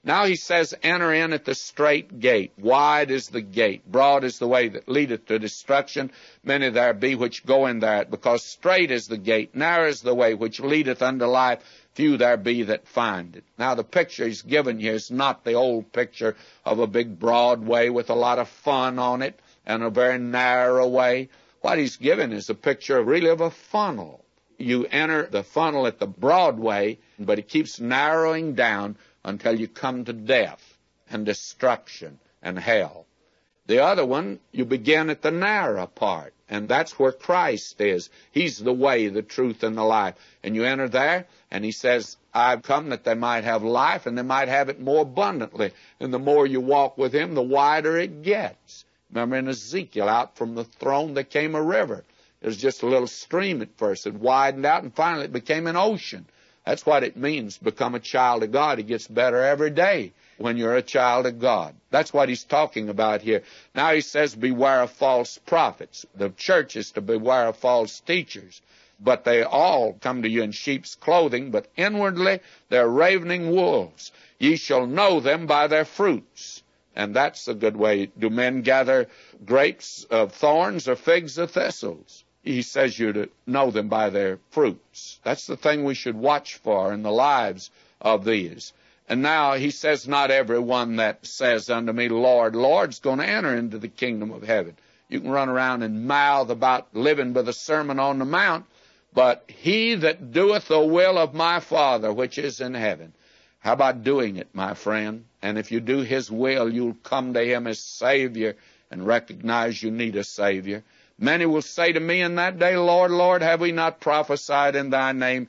Now he says, enter in at the straight gate. Wide is the gate. Broad is the way that leadeth to destruction. Many there be which go in thereat, because straight is the gate, narrow is the way which leadeth unto life. Few there be that find it. Now the picture he's given here is not the old picture of a big broad way with a lot of fun on it and a very narrow way. What he's given is a picture really of a funnel. You enter the funnel at the broad way, but it keeps narrowing down until you come to death and destruction and hell. The other one, you begin at the narrow part, and that's where Christ is. He's the way, the truth, and the life. And you enter there, and he says, I've come that they might have life, and they might have it more abundantly. And the more you walk with him, the wider it gets. Remember in Ezekiel, out from the throne there came a river. It was just a little stream at first. It widened out, and finally it became an ocean. That's what it means, become a child of God. It gets better every day when you're a child of God. That's what he's talking about here. Now he says, beware of false prophets. The church is to beware of false teachers. But they all come to you in sheep's clothing, but inwardly they're ravening wolves. Ye shall know them by their fruits. And that's a good way. Do men gather grapes of thorns or figs of thistles? He says you to know them by their fruits. That's the thing we should watch for in the lives of these. And now he says, not everyone that says unto me, Lord, Lord, is going to enter into the kingdom of heaven. You can run around and mouth about living by the Sermon on the Mount, but he that doeth the will of my Father which is in heaven. How about doing it, my friend? And if you do his will, you'll come to him as Savior and recognize you need a Savior. Many will say to me in that day, Lord, Lord, have we not prophesied in thy name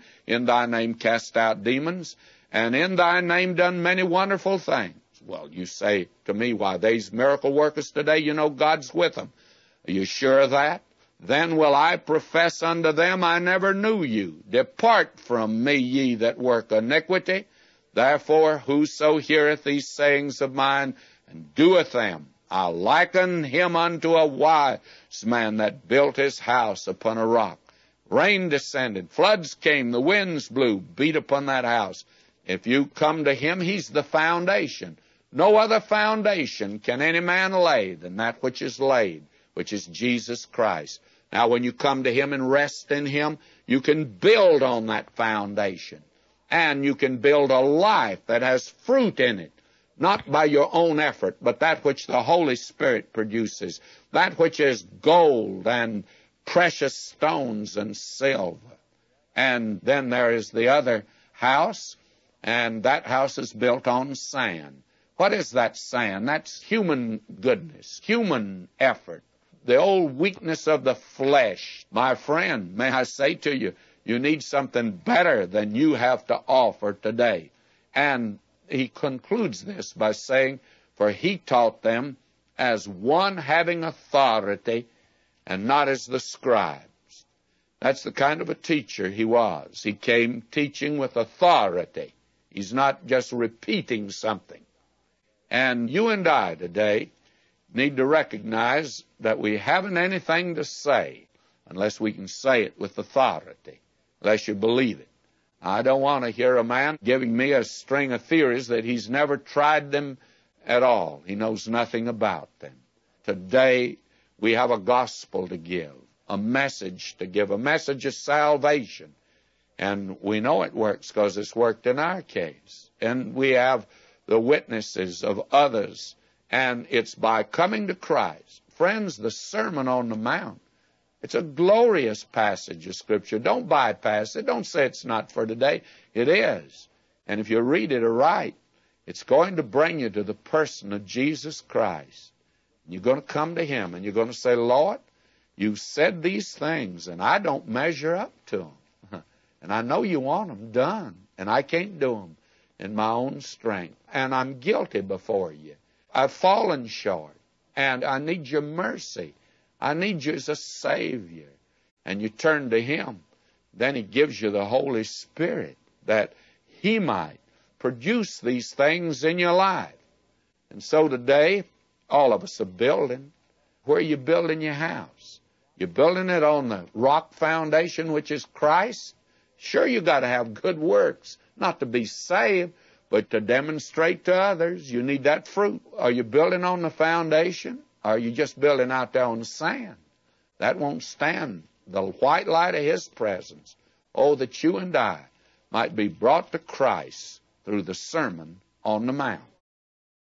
cast out demons, and in thy name done many wonderful things? Well, you say to me, why, these miracle workers today, you know God's with them. Are you sure of that? Then will I profess unto them, I never knew you. Depart from me, ye that work iniquity. Therefore, whoso heareth these sayings of mine and doeth them, I liken him unto a wise man that built his house upon a rock. Rain descended, floods came, the winds blew, beat upon that house. If you come to him, he's the foundation. No other foundation can any man lay than that which is laid, which is Jesus Christ. Now, when you come to him and rest in him, you can build on that foundation. And you can build a life that has fruit in it. Not by your own effort, but that which the Holy Spirit produces, that which is gold and precious stones and silver. And then there is the other house, and that house is built on sand. What is that sand? That's human goodness, human effort, the old weakness of the flesh. My friend, may I say to you, you need something better than you have to offer today. And he concludes this by saying, for he taught them as one having authority and not as the scribes. That's the kind of a teacher he was. He came teaching with authority. He's not just repeating something. And you and I today need to recognize that we haven't anything to say unless we can say it with authority, unless you believe it. I don't want to hear a man giving me a string of theories that he's never tried them at all. He knows nothing about them. Today, we have a gospel to give, a message to give, a message of salvation. And we know it works because it's worked in our case. And we have the witnesses of others. And it's by coming to Christ. Friends, the Sermon on the Mount, it's a glorious passage of Scripture. Don't bypass it. Don't say it's not for today. It is. And if you read it aright, it's going to bring you to the person of Jesus Christ. You're going to come to him and you're going to say, Lord, you said these things and I don't measure up to them. And I know you want them done and I can't do them in my own strength. And I'm guilty before you. I've fallen short and I need your mercy. I need you as a Savior. And you turn to him. Then he gives you the Holy Spirit that he might produce these things in your life. And so today, all of us are building. Where are you building your house? You're building it on the rock foundation, which is Christ? Sure, you got to have good works, not to be saved, But to demonstrate to others, you need that fruit. Are you building on the foundation? Or are you just building out there on the sand? That won't stand the white light of His presence. Oh, that you and I might be brought to Christ through the Sermon on the Mount.